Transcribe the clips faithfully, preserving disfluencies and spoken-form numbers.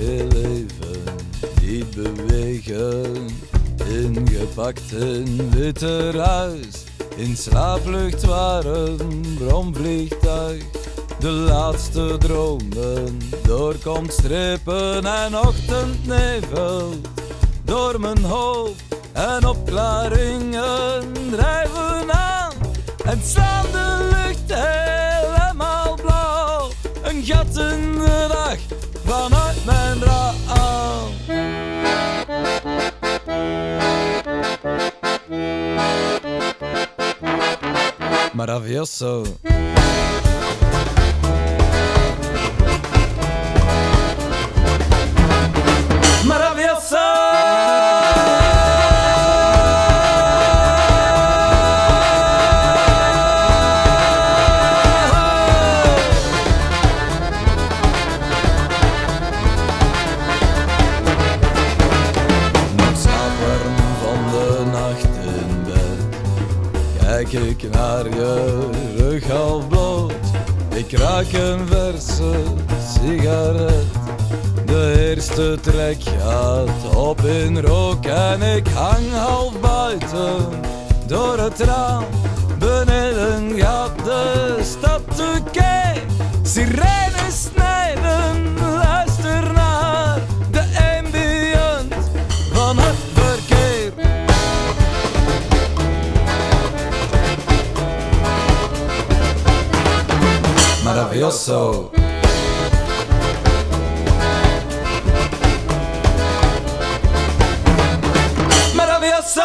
heel even niet bewegen. Ingepakt in witte ruis, in slaapvlucht waren bromvliegtuig. De laatste dromen doorkomt strepen en ochtendnevel door mijn hoofd. En opklaringen drijven aan en slaan de lucht helemaal blauw. Een gat in de dag vanuit mijn raam. Maravilloso. Maravilloso. Kijk ik naar je rug half bloot. Ik raak een verse sigaret. De eerste trek gaat op in rook en ik hang half buiten door het raam. Beneden gaat de stad te kijk. Sirenes snijden, luister naar de ambient van het verkeer. Maravilloso. Maravilloso.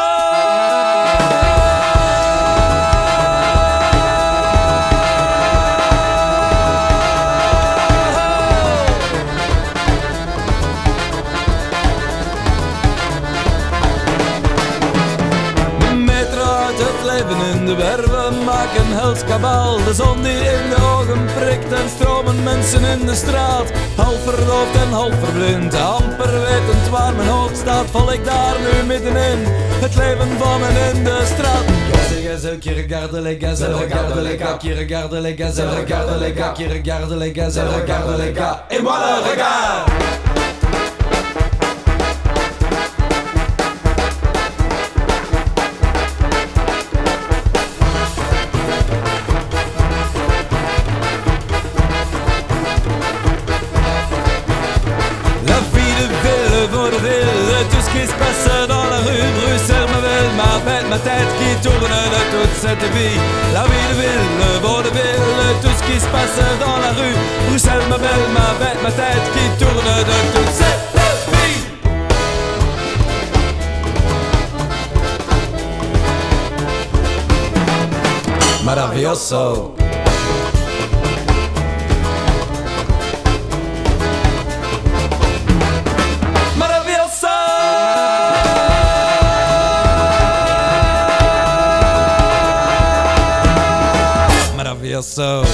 De metro uit het leven in de werven maakt een hels kabaal. De zon die in de ogen prikt en stromen mensen in de straat. Half verdoofd en half verblind, amper wetend waar mijn hoofd staat, val ik daar nu middenin, het leven van en in de straat. Gazelle, qui regarde les gazelles, regarde les gars, qui regarde les gazelles, regarde les gars, qui regarde les gazelles, regarde les gars, et moi le regard. Tout ce qui se passe dans la rue, Bruxelles m'appelle, m'appelle ma tête qui tourne de toute cette vie. La vie de ville, vaudeville, tout ce qui se passe dans la rue, Bruxelles m'appelle, m'appelle ma tête qui tourne de toute cette vie. Maravilloso. Maravilloso.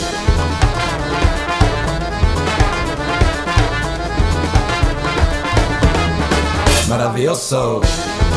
Maravilloso.